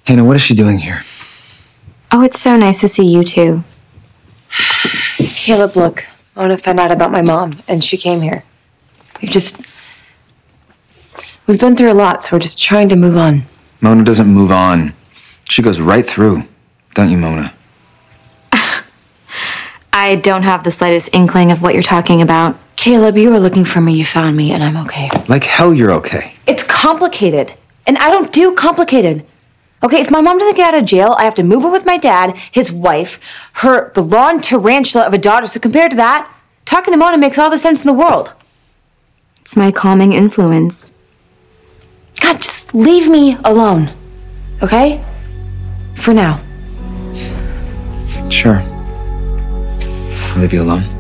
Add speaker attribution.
Speaker 1: Hannah, what is she doing here?
Speaker 2: Oh, it's so nice to see you too.
Speaker 3: Caleb, look. I want to find out about my mom, and she came here. We've been through a lot, so we're just trying to move on.
Speaker 1: Mona doesn't move on. She goes right through. Don't you, Mona?
Speaker 2: I don't have the slightest inkling of what you're talking about.
Speaker 3: Caleb, you were looking for me, you found me, and I'm okay.
Speaker 1: Like hell you're okay.
Speaker 3: It's complicated, and I don't do complicated. Okay, if my mom doesn't get out of jail, I have to move in with my dad, his wife, her blonde tarantula of a daughter. So compared to that, talking to Mona makes all the sense in the world.
Speaker 2: It's my calming influence.
Speaker 3: God, just leave me alone, okay? For now.
Speaker 1: Sure. I'll leave you alone.